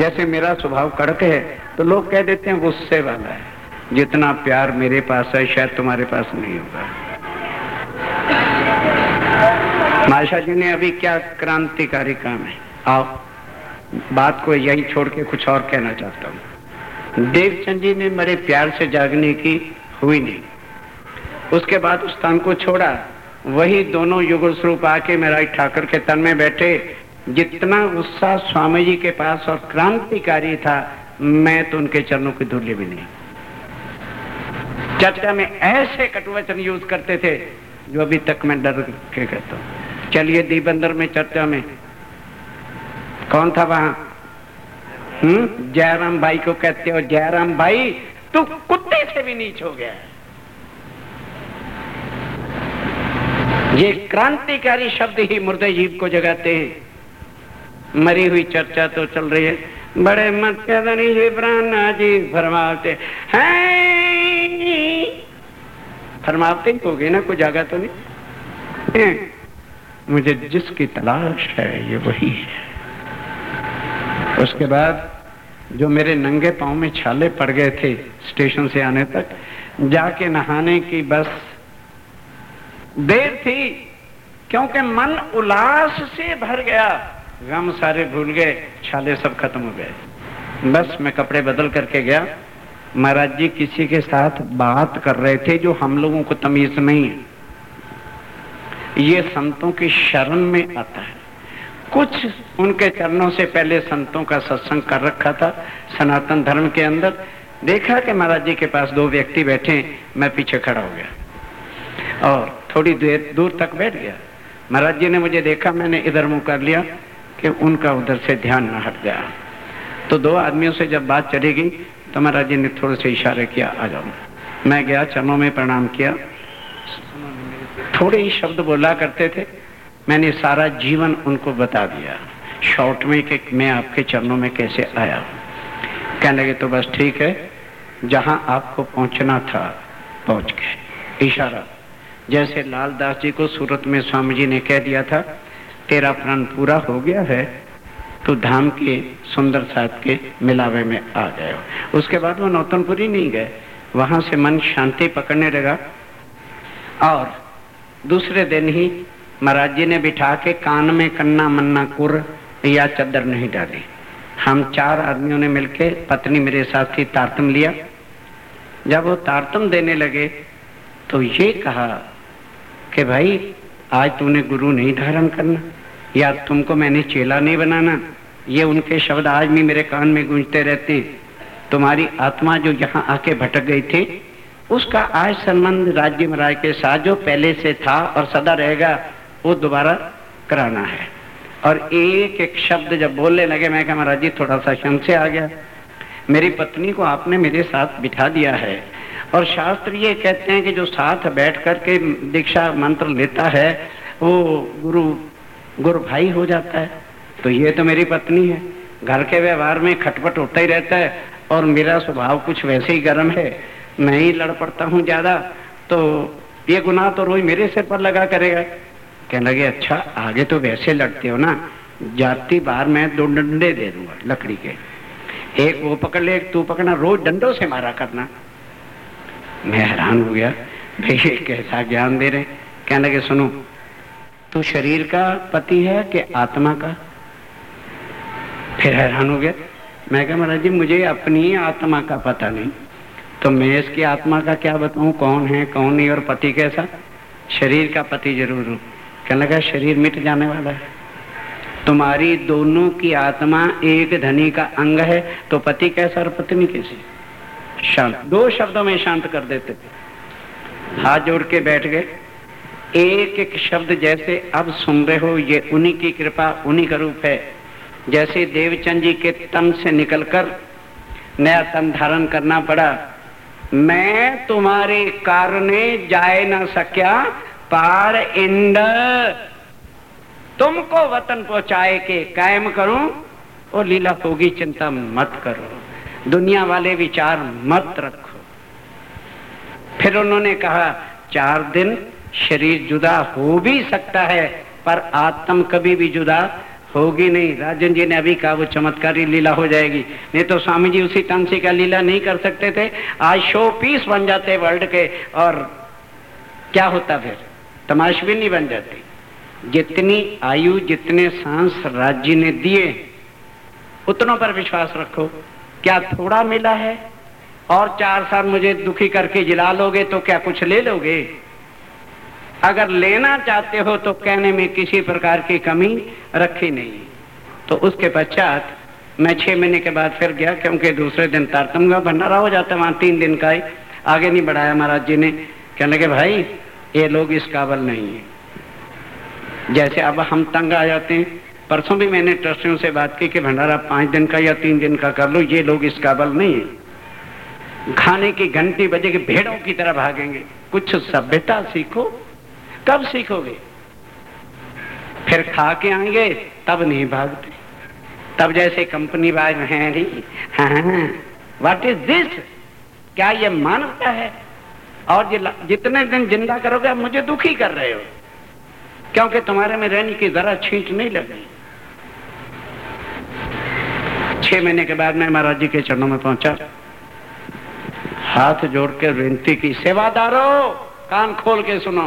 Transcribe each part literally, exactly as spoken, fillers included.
जैसे मेरा स्वभाव कड़क है तो लोग कह देते हैं गुस्से वाला है, जितना प्यार मेरे पास है शायद तुम्हारे पास नहीं होगा। माशा जी ने अभी क्या क्रांतिकारी काम है। आओ बात को यही छोड़ के कुछ और कहना चाहता हूँ। देवचंद जी ने मेरे प्यार से जागने की हुई नहीं, उसके बाद उस स्थान को छोड़ा, वही दोनों युगल स्वरूप आके मेरा ठाकर के तन में बैठे। जितना गुस्सा स्वामी जी के पास और क्रांतिकारी था, मैं तो उनके चरणों की धूली भी नहीं। चर्चा में ऐसे कटुवचन यूज करते थे जो अभी तक मैं डर के कहता हूँ। चलिए दीपंदर में चर्चा में कौन था वहां? हम्म जयराम भाई को कहते हो, जयराम भाई तू कुत्ते से भी नीच हो गया। ये क्रांतिकारी शब्द ही मुर्दे जीव को जगाते हैं। मरी हुई चर्चा तो चल रही है। बड़े मत जी ब्राह्मण जी फरमाते हैं, फरमाते ही हो गए ना, कोई जागा तो नहीं। मुझे जिसकी तलाश है ये वही है। उसके बाद जो मेरे नंगे पांव में छाले पड़ गए थे स्टेशन से आने तक, जाके नहाने की बस देर थी, क्योंकि मन उल्लास से भर गया, गम सारे भूल गए, छाले सब खत्म हो गए। बस मैं कपड़े बदल करके गया। महाराज जी किसी के साथ बात कर रहे थे जो हम लोगों को तमीज नहीं है। ये संतों की शरण में आता है। कुछ उनके चरणों से पहले संतों का सत्संग कर रखा था सनातन धर्म के अंदर। देखा कि महाराज जी के पास दो व्यक्ति बैठे, मैं पीछे खड़ा हो गया और थोड़ी देर दूर तक बैठ गया। महाराज जी ने मुझे देखा, मैंने इधर मुंह कर लिया कि उनका उधर से ध्यान न हट गया। तो दो आदमियों से जब बात चली गई तो महाराज जी ने थोड़े से इशारे किया, आ जाओ। मैं गया, चरणों में प्रणाम किया। थोड़े ही शब्द बोला करते थे, मैंने सारा जीवन उनको बता दिया शॉर्ट में कि मैं आपके चरणों में कैसे आया हूं। कहने लगे तो बस ठीक है, जहां आपको पहुंचना था पहुंच गए। इशारा जैसे लालदास जी को सूरत में स्वामी जी ने कह दिया था, तेरा प्रण पूरा हो गया है, तो धाम के सुंदर साथ के मिलावे में आ गए हो। उसके बाद वो नौतनपुरी नहीं गए, वहां से मन शांति पकड़ने लगा। और दूसरे दिन ही महाराज जी ने बिठा के कान में कन्ना मन्ना कुर या चद्दर नहीं डाली। हम चार आदमियों ने मिलके, पत्नी मेरे साथ ही तारतम लिया। जब वो तारतम देने लगे तो ये कहा कि भाई आज तूने गुरु नहीं धारण करना, या तुमको मैंने चेला नहीं बनाना। ये उनके शब्द आज भी मेरे कान में गूंजते रहते। तुम्हारी आत्मा जो यहाँ आके भटक गई थी, उसका आज संबंध राज्य महाराज के साथ जो पहले से था और सदा रहेगा, वो दोबारा कराना है। और एक एक शब्द जब बोलने लगे, मैं कहा महाराज जी थोड़ा सा शम से आ गया, मेरी पत्नी को आपने मेरे साथ बिठा दिया है और शास्त्र ये कहते हैं कि जो साथ बैठ कर के दीक्षा मंत्र लेता है वो गुरु गुरु भाई हो जाता है। तो ये तो मेरी पत्नी है, घर के व्यवहार में खटपट होता ही रहता है और मेरा स्वभाव कुछ वैसे ही गर्म है, मैं ही लड़ पड़ता हूँ ज्यादा, तो ये गुनाह तो रोज मेरे सिर पर लगा करेगा। कहने लगे अच्छा आगे तो वैसे लड़ते हो ना, जाती बार मैं दो डंडे दे दूंगा लकड़ी के, एक वो पकड़ ले एक तू पकड़ना, रोज डंडों से मारा करना। मैं हैरान हो गया, भाई ये कैसा ज्ञान दे रहे। कहने लगे सुनो, तू शरीर का पति है कि आत्मा का? फिर हैरान हो गया। मैं कहा महाराज जी मुझे अपनी आत्मा का पता नहीं, तो मैं इसकी आत्मा का क्या बताऊं, कौन है कौन नहीं और पति कैसा? शरीर का पति जरूर हूं। कहने लगा शरीर मिट जाने वाला है, तुम्हारी दोनों की आत्मा एक धनी का अंग है, तो पति कैसा और पत्नी कैसी? शांत, दो शब्दों में शांत कर देते थे। हाथ जोड़ के बैठ गए, एक एक शब्द जैसे अब सुन रहे हो, ये उन्हीं की कृपा उन्हीं का रूप है। जैसे देवचंद जी के तन से निकलकर नया तन धारण करना पड़ा। मैं तुम्हारे कारणे जाए ना सक्या पार इंड, तुमको वतन पहुंचाए के कायम करूं, और लीला होगी चिंता मत करो, दुनिया वाले विचार मत रखो। फिर उन्होंने कहा चार दिन शरीर जुदा हो भी सकता है पर आत्म कभी भी जुदा होगी नहीं। राजन जी ने अभी कहा वो चमत्कारी लीला हो जाएगी, नहीं तो स्वामी जी उसी ढंग का लीला नहीं कर सकते थे। आज शो पीस बन जाते वर्ल्ड के, और क्या होता फिर, तमाशबीन नहीं बन जाती। जितनी आयु जितने सांस राज्य ने दिए उतनों पर विश्वास रखो। क्या थोड़ा मिला है? और चार साल मुझे दुखी करके जिला लोगे तो क्या कुछ ले लोगे? अगर लेना चाहते हो तो कहने में किसी प्रकार की कमी रखी नहीं। तो उसके पश्चात मैं छह महीने के बाद फिर गया, क्योंकि दूसरे दिन तारतम का भंडारा हो जाता, वहां तीन दिन का ही, आगे नहीं बढ़ाया महाराज जी ने। कहने लगे भाई ये लोग इस काबिल नहीं है। जैसे अब हम तंग आ जाते हैं, परसों भी मैंने ट्रस्टियों से बात की कि भंडारा पांच दिन का या तीन दिन का कर लो, ये लोग इस काबिल नहीं है। खाने की घंटी बजेगी भेड़ों की तरह भागेंगे। कुछ सभ्यता सीखो। कब सीखोगे? फिर खा के आएंगे तब नहीं भागते, तब जैसे कंपनी बाज हैं रही, हाँ व्हाट इज दिस, क्या ये मानवता है? और जितने दिन जिंदा करोगे आप मुझे दुखी कर रहे हो, क्योंकि तुम्हारे में रहने की जरा छींट नहीं लगी। छह महीने के बाद मैं महाराज जी के चरणों में पहुंचा, हाथ जोड़ के विनती की, सेवादारों कान खोल के सुनो।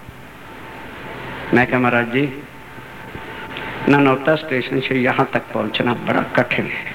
मैं कहा महाराज जी ननौता स्टेशन से यहां तक पहुंचना बड़ा कठिन है,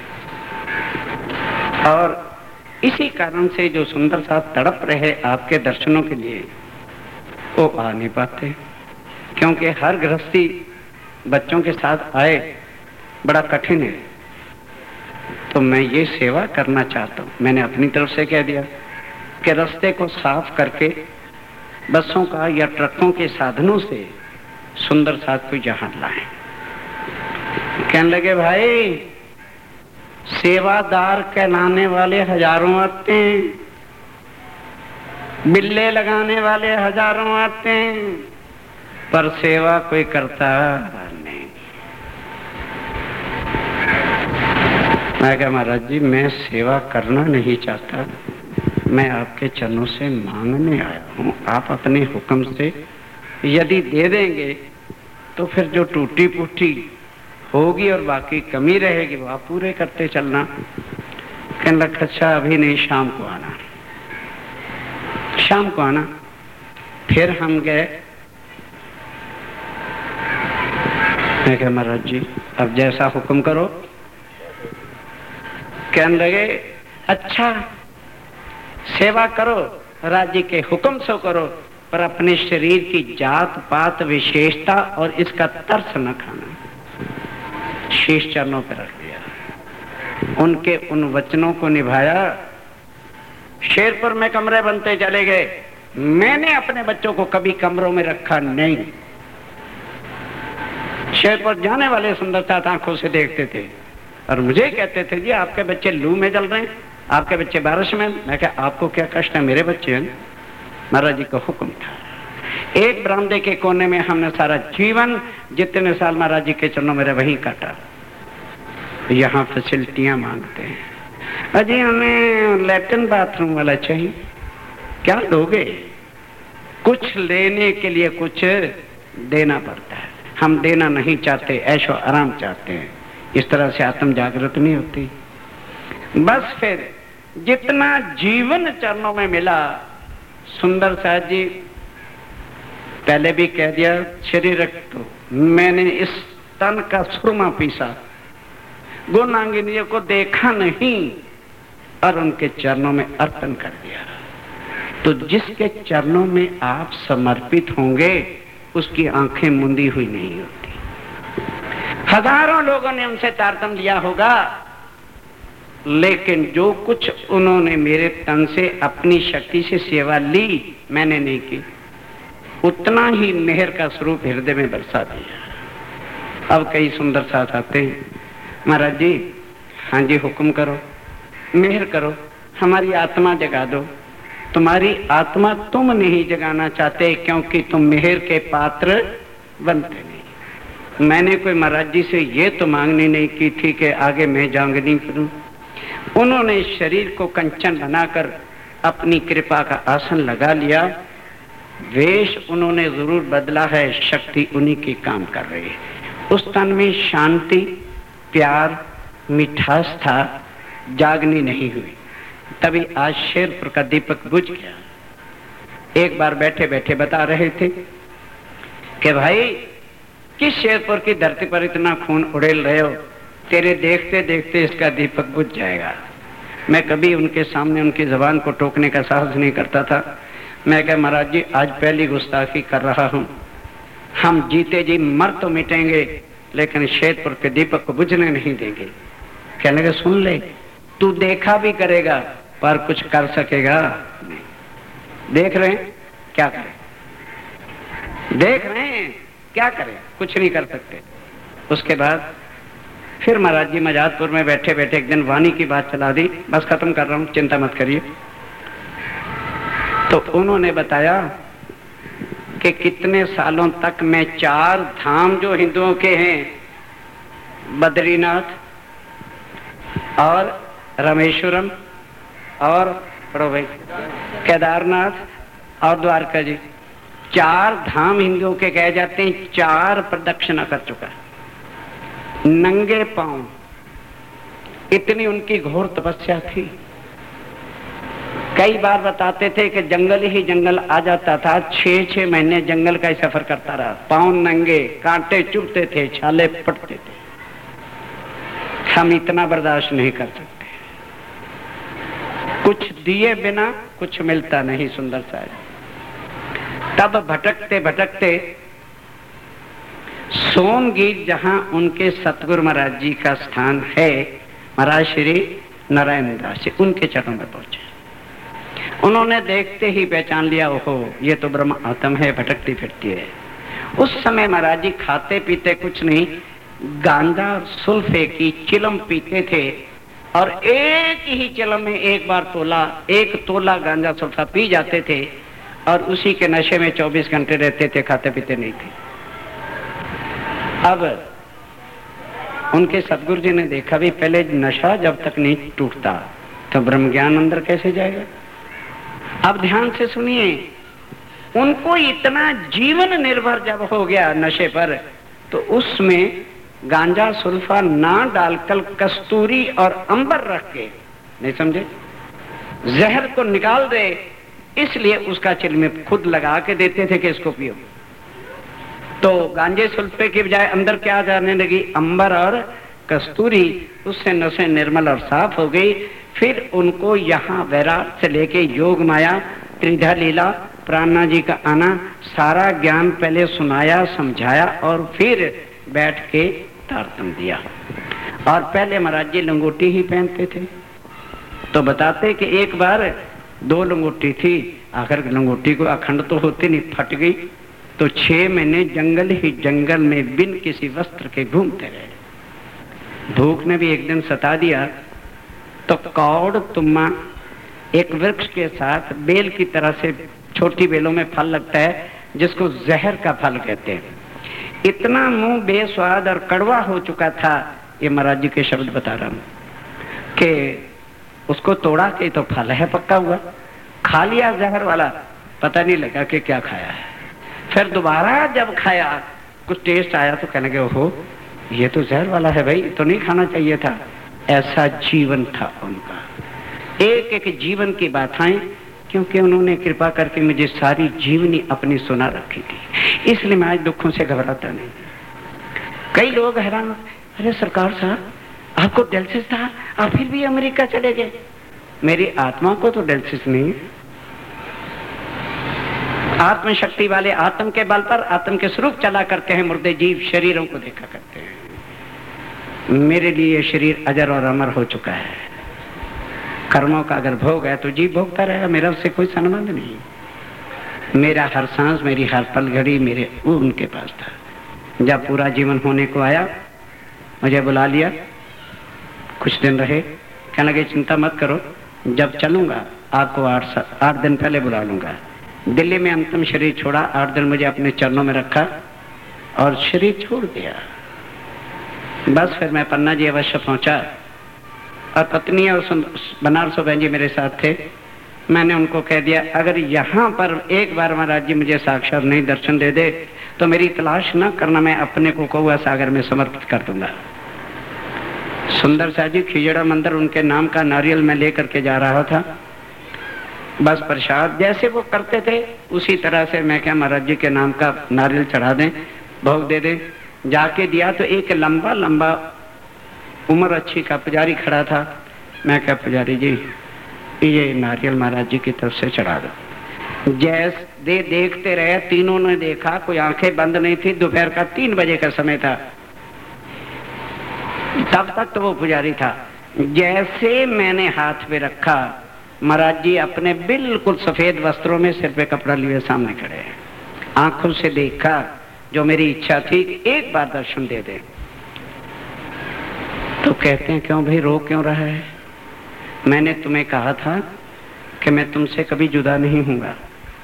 और इसी कारण से जो सुंदर साहब तड़प रहे आपके दर्शनों के लिए वो आ नहीं पाते, क्योंकि हर गृहस्थी बच्चों के साथ आए बड़ा कठिन है। तो मैं ये सेवा करना चाहता हूं। मैंने अपनी तरफ से कह दिया कि रास्ते को साफ करके बसों का या ट्रकों के साधनों से सुंदर साथ को यहां लाएं। कहने लगे भाई सेवादार कहलाने वाले हजारों आते हैं, बिल्ले लगाने वाले हजारों आते हैं, पर सेवा कोई करता नहीं। मैं कहा महाराज जी मैं सेवा करना नहीं चाहता, मैं आपके चरणों से मांगने आया हूं। आप अपने हुक्म से यदि दे देंगे तो फिर जो टूटी फूटी होगी और बाकी कमी रहेगी वो आप पूरे करते चलना। कहने लगा अच्छा अभी नहीं, शाम को आना, शाम को आना। फिर हम गए। मैं कहा महाराज जी अब जैसा हुक्म करो। कहने लगे अच्छा सेवा करो, राज्य के हुक्म से करो, पर अपने शरीर की जात पात विशेषता और इसका तरस न खाना। शीश चरणों पर रख दिया, उनके उन वचनों को निभाया। शेरपुर में कमरे बनते चले गए। मैंने अपने बच्चों को कभी कमरों में रखा नहीं। शेरपुर जाने वाले सुंदरता आंखों से देखते थे और मुझे कहते थे जी आपके बच्चे लू में जल रहे हैं, आपके बच्चे बारिश में। मैं कहा आपको क्या कष्ट है, मेरे बच्चे हैं। महाराज जी का हुक्म था। एक बरामदे के कोने में हमने सारा जीवन जितने साल महाराज जी के चरणों में वहीं काटा। यहाँ फैसिलिटियां मांगते हैं, अजी हमें लैट्रिन बाथरूम वाला चाहिए। क्या दोगे? कुछ लेने के लिए कुछ देना पड़ता है। हम देना नहीं चाहते, ऐशो आराम चाहते हैं। इस तरह से आत्म जागृत नहीं होती। बस फिर जितना जीवन चरणों में मिला, सुंदर साहब जी पहले भी कह दिया शरीर रख दो। मैंने इस तन का सुरमा पीसा, गुणांगिनियों को देखा नहीं और उनके चरणों में अर्पण कर दिया। तो जिसके चरणों में आप समर्पित होंगे उसकी आंखें मुंदी हुई नहीं होती। हजारों लोगों ने उनसे तारतम लिया होगा, लेकिन जो कुछ उन्होंने मेरे तन से अपनी शक्ति से सेवा ली मैंने नहीं की, उतना ही मेहर का स्वरूप हृदय में बरसा दिया। अब कई सुंदर साथ आते हैं, महाराज जी हाँ जी हुक्म करो, मेहर करो, हमारी आत्मा जगा दो। तुम्हारी आत्मा तुम नहीं जगाना चाहते क्योंकि तुम मेहर के पात्र बनते नहीं। मैंने कोई महाराज जी से ये तो मांगनी नहीं की थी कि आगे मैं जांगनी करूं। उन्होंने शरीर को कंचन बनाकर अपनी कृपा का आसन लगा लिया। वेश उन्होंने जरूर बदला है, शक्ति उन्हीं की काम कर रही है। उस तन में शांति, प्यार, मिठास था, जागनी नहीं हुई। तभी आज शेरपुर का दीपक बुझ गया। एक बार बैठे बैठे बता रहे थे कि भाई किस शेरपुर की धरती पर इतना खून उड़ेल रहे हो, तेरे देखते देखते इसका दीपक बुझ जाएगा। मैं कभी उनके सामने उनकी जबान को टोकने का साहस नहीं करता था। मैं कहा महाराज जी आज पहली गुस्ताखी कर रहा हूं, हम जीते जी मर तो मिटेंगे लेकिन शेरपुर के दीपक को बुझने नहीं देंगे। कहने लगे सुन ले, तू देखा भी करेगा पर कुछ कर सकेगा नहीं। देख रहे हैं क्या करें, देख रहे हैं क्या करें, कुछ नहीं कर सकते। उसके बाद फिर महाराज जी मजादपुर में बैठे बैठे एक दिन वाणी की बात चला दी। बस खत्म कर रहा हूं, चिंता मत करिए। तो उन्होंने बताया कि कितने सालों तक मैं चार धाम जो हिंदुओं के हैं, बद्रीनाथ और रामेश्वरम और पढ़ो भाई केदारनाथ और द्वारका जी, चार धाम हिंदुओं के कहे जाते हैं, चार प्रदक्षिणा कर चुका है नंगे पांव। इतनी उनकी घोर तपस्या थी। कई बार बताते थे कि जंगल ही जंगल आ जाता था, छह छह महीने जंगल का ही सफर करता रहा, पांव नंगे, कांटे चुभते थे, छाले पड़ते थे। हम इतना बर्दाश्त नहीं कर सकते। कुछ दिए बिना कुछ मिलता नहीं, सुंदर सा। तब भटकते भटकते सोमगीत जहां उनके सतगुरु महाराज जी का स्थान है, महाराज श्री नारायण दास जी, उनके चरणों में पहुंचे। उन्होंने देखते ही पहचान लिया, ओहो ये तो ब्रह्म आत्म है, भटकती फिरती है। उस समय महाराज जी खाते पीते कुछ नहीं, गांजा सुल्फे की चिलम पीते थे और एक ही चिलम में एक बार तोला एक तोला गांजा सुल्फा पी जाते थे और उसी के नशे में चौबीस घंटे रहते थे, खाते पीते नहीं थे। अब उनके सतगुरु जी ने देखा भी पहले नशा जब तक नहीं टूटता तो ब्रह्म ज्ञान अंदर कैसे जाएगा। अब ध्यान से सुनिए, उनको इतना जीवन निर्भर जब हो गया नशे पर, तो उसमें गांजा सुल्फा ना डालकर कस्तूरी और अंबर रख के, नहीं समझे, जहर को निकाल दे, इसलिए उसका चिल में खुद लगा के देते थे कि इसको पियो। तो गांजे सुल्फे के बजाय अंदर क्या जाने लगी, अंबर और कस्तूरी, उससे नसें निर्मल और साफ हो गई। फिर उनको यहाँ वैराट से लेके योग माया, त्रिधा लीला, प्राणा जी का आना, सारा ज्ञान पहले सुनाया, समझाया और फिर बैठ के तारतम दिया। और पहले महाराज जी लंगोटी ही पहनते थे। तो बताते कि एक बार दो लंगोटी थी, आखिर लंगोटी को अखंड तो होती नहीं, फट गई, तो छह महीने जंगल ही जंगल में बिन किसी वस्त्र के घूमते रहे। भूख ने भी एक दिन सता दिया तो कौड़ तुम्मा एक वृक्ष के साथ बेल की तरह से छोटी बेलों में फल लगता है जिसको जहर का फल कहते हैं। इतना मुंह बेस्वाद और कड़वा हो चुका था, ये महाराज जी के शब्द बता रहा हूं, कि उसको तोड़ा के तो फल है पक्का हुआ, खा लिया जहर वाला, पता नहीं लगा कि क्या खाया है। फिर दोबारा जब खाया कुछ टेस्ट आया तो कहने लगे ओहो ये तो जहर वाला है भाई, तो नहीं खाना चाहिए था। ऐसा जीवन था उनका, एक एक जीवन की बातें, क्योंकि उन्होंने कृपा करके मुझे सारी जीवनी अपनी सुना रखी थी, इसलिए मैं आज दुखों से घबराता नहीं। कई लोग हैरान, अरे सरकार साहब आपको डायलिसिस था, आप फिर भी अमेरिका चले गए। मेरी आत्मा को तो डायलिसिस नहीं, आत्मशक्ति वाले आत्म के बल पर आत्म के स्वरूप चला करते हैं, मुर्दे जीव शरीरों को देखा करते हैं। मेरे लिए शरीर अजर और अमर हो चुका है, कर्मों का अगर भोग है तो जीव भोगता रहेगा, मेरा उससे कोई संबंध नहीं। मेरा हर सांस, मेरी हर पल घड़ी मेरे वो उनके पास था। जब पूरा जीवन होने को आया मुझे बुला लिया, कुछ दिन रहे, कहने लगे चिंता मत करो, जब चलूंगा आपको आठ आठ दिन पहले बुला लूंगा। दिल्ली में अंतिम शरीर छोड़ा, आठ दिन मुझे अपने चरणों में रखा और शरीर छोड़ दिया। बस फिर मैं पन्ना जी अवश्य पहुंचा और पत्नी और बनारस बहन जी मेरे साथ थे। मैंने उनको कह दिया अगर यहाँ पर एक बार महाराज जी मुझे साक्षात नहीं दर्शन दे दे तो मेरी तलाश न करना, मैं अपने को कौआ सागर में समर्पित कर दूंगा। सुंदर सा जी खिजड़ा मंदिर उनके नाम का नारियल में लेकर के जा रहा था। बस प्रसाद जैसे वो करते थे उसी तरह से मैं क्या महाराज जी के नाम का नारियल चढ़ा दें, भोग दे दें। जाके दिया तो एक लंबा लंबा उम्र अच्छी का पुजारी खड़ा था। मैं क्या पुजारी जी ये नारियल महाराज जी की तरफ से चढ़ा दो। जैसे दे देखते रहे, तीनों ने देखा, कोई आंखें बंद नहीं थी। दोपहर का तीन बजे का समय था, तब तक तो वो पुजारी था। जैसे मैंने हाथ पे रखा, महाराज जी अपने बिल्कुल सफेद वस्त्रों में सिर पे कपड़ा लिए सामने खड़े हैं। आंखों से देखा, जो मेरी इच्छा थी कि एक बार दर्शन दे दे। तो कहते हैं क्यों भाई रो क्यों रहा है? मैंने तुम्हें कहा था कि मैं तुमसे कभी जुदा नहीं हूंगा,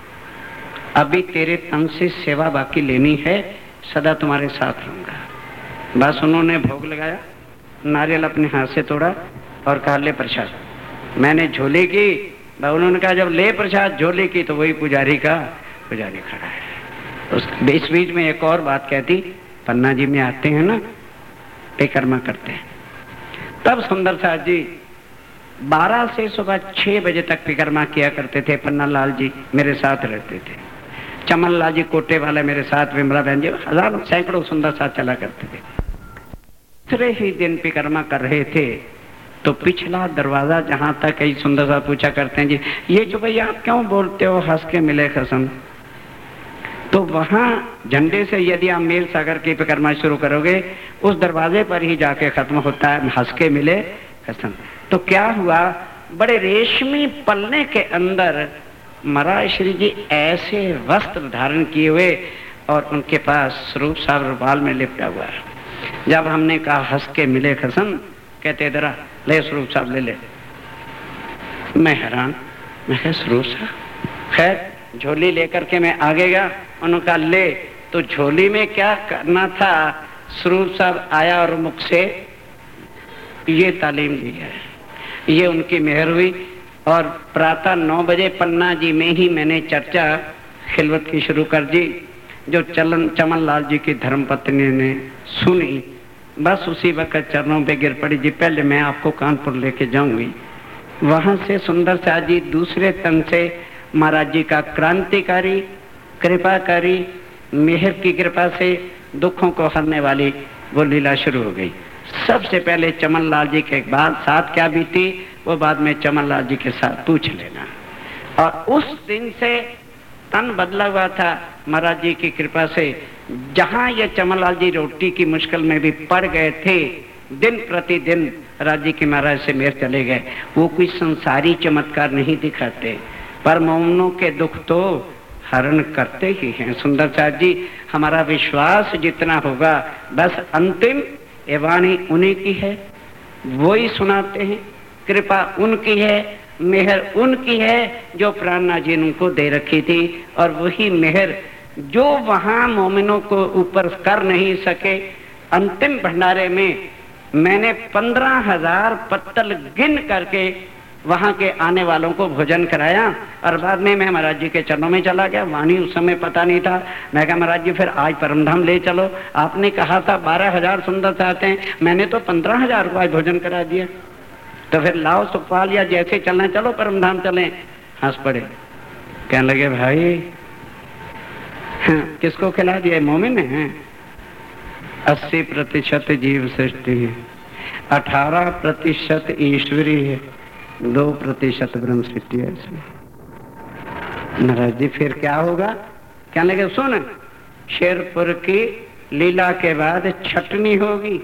अभी तेरे तन से सेवा बाकी लेनी है, सदा तुम्हारे साथ रहूंगा। बस उन्होंने भोग लगाया, नारियल अपने हाथ से तोड़ा और कहा ले प्रसाद। मैंने झोली की, उन्होंने कहा जब ले प्रसाद झोली की, तो वही पुजारी का पुजारी खड़ा है। उस बीच बीच में एक और बात कहती, पन्ना जी में आते हैं ना परिक्रमा करते हैं, तब सुंदर साथ जी बारह से सुबह छह बजे तक परिक्रमा किया करते थे। पन्ना लाल जी मेरे साथ रहते थे, चमन लाल जी कोटे वाले मेरे साथ, विमला बहन जी, हजारों सैकड़ों सुंदर साथ चला करते थे। दूसरे ही दिन परिक्रमा कर रहे थे तो पिछला दरवाजा जहां तक कई सुंदर सा पूछा करते हैं जी ये जो भैया आप क्यों बोलते हो हंस के मिले कसम, तो वहां झंडे से यदि आप मेल सागर की परिक्रमा शुरू करोगे उस दरवाजे पर ही जाके खत्म होता है हंस के मिले कसम। तो क्या हुआ, बड़े रेशमी पल्ले के अंदर महाराज श्री जी ऐसे वस्त्र धारण किए हुए और उनके पास स्वरूप साहब बाल में लिपटा हुआ है। जब हमने कहा हंस के मिले कसम, कहते दरा ले स्वरूप साहब ले ले। मैं हैरान, मैं कहा स्वरूप साहब, खैर झोली लेकर के मैं आगे गया, उन्होंने कहा ले। तो झोली में क्या करना था, स्वरूप साहब आया और मुख से ये तालीम दी है, ये उनकी मेहर हुई। और प्रातः नौ बजे पन्ना जी में ही मैंने चर्चा खिलवत की शुरू कर दी, जो चलन चमन लाल जी की धर्मपत्नी ने सुनी। बस उसी वक्त चरणों पे गिर पड़ी जी पहले मैं आपको कानपुर लेके जाऊंगी। वहां से सुंदर शाह जी दूसरे तन से महाराज जी का क्रांतिकारी कृपाकारी मेहर की कृपा से दुखों को हरने वाली वो लीला शुरू हो गई। सबसे पहले चमन लाल जी के बाद साथ क्या बीती वो बाद में चमन लाल जी के साथ पूछ लेना। और उस दिन से तन बदला हुआ था महाराज जी की कृपा से। जहां ये चमन लाल जी रोटी की मुश्किल में भी पड़ गए थे, दिन प्रतिदिन राज जी के महाराज से मेहर चले गए। वो कोई संसारी चमत्कार नहीं दिखाते, पर मोमनों के दुख तो हरण करते ही हैं। सुंदर साथ जी हमारा विश्वास जितना होगा, बस अंतिम ये वाणी उन्हीं की है, वो ही सुनाते हैं, कृपा उनकी है, मेहर उनकी है जो प्राणनाथ जी ने उनको दे रखी थी। और वही मेहर जो वहां मोमिनों को ऊपर कर नहीं सके, अंतिम भंडारे में मैंने पंद्रह हजार पत्तल गिन करके वहां के आने वालों को भोजन कराया। और बाद में मैं महाराज जी के चरणों में चला गया। वाणी उस समय पता नहीं था। मैं कहा महाराज जी फिर आज परमधाम ले चलो, आपने कहा था बारह हजार सुंदर चाहते हैं, मैंने तो पंद्रह हजार को आज भोजन करा दिया, तो फिर लाओ सुखपाल या जैसे चलना चलो परमधाम चले। हंस पड़े, कहने लगे भाई हाँ, किसको खिला दिया, मोमिन है। अस्सी प्रतिशत जीव सृष्टि है, अठारह प्रतिशत ईश्वरी है, दो प्रतिशत ब्रह्म सृष्टि है। महाराज जी फिर क्या होगा, क्या लगे सुन, शेरपुर की लीला के बाद छटनी होगी।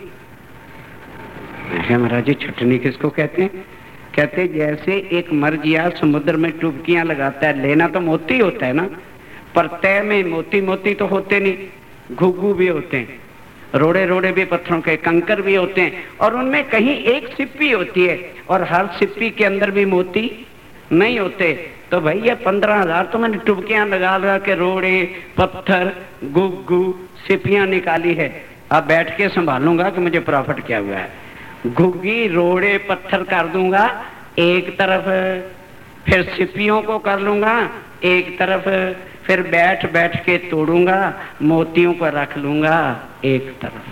महाराज जी छटनी किसको कहते हैं? कहते जैसे एक मर्जिया समुद्र में डुबकियां लगाता है, लेना तो मोती होता है ना, पर तय में मोती मोती तो होते नहीं, घुघू भी होते हैं, रोड़े रोड़े भी पत्थरों के कंकर भी होते हैं, और उनमें कहीं एक सिप्पी होती है और हर सिप्पी के अंदर भी मोती नहीं होते। तो भाई ये पंद्रह हजार तो मैंने टुबकियां लगा लगा के रोड़े पत्थर गुग्गू सिप्पियां निकाली है। अब बैठ के संभालूंगा कि मुझे प्रॉफिट क्या हुआ है। घुग्गी रोड़े पत्थर कर दूंगा एक तरफ, फिर सिप्पियों को कर लूंगा एक तरफ, फिर बैठ बैठ के तोड़ूंगा, मोतियों को रख लूंगा एक तरफ।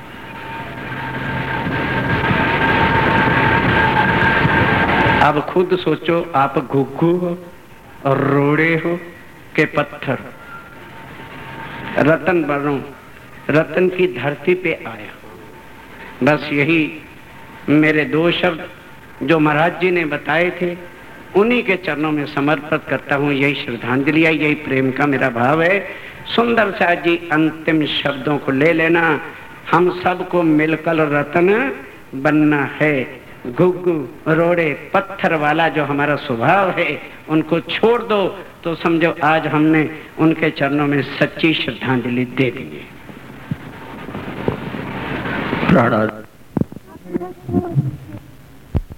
अब खुद सोचो, आप घुग्गू हो और रोड़े हो के पत्थर। रतन बनो, रतन की धरती पे आया। बस यही मेरे दो शब्द जो महाराज जी ने बताए थे, उन्हीं के चरणों में समर्पित करता हूँ। यही श्रद्धांजलि है, यही प्रेम का मेरा भाव है। सुंदर सा जी अंतिम शब्दों को ले लेना। हम सबको मिलकर रतन बनना है। घुग्गू रोड़े पत्थर वाला जो हमारा स्वभाव है, उनको छोड़ दो तो समझो आज हमने उनके चरणों में सच्ची श्रद्धांजलि दे दी है।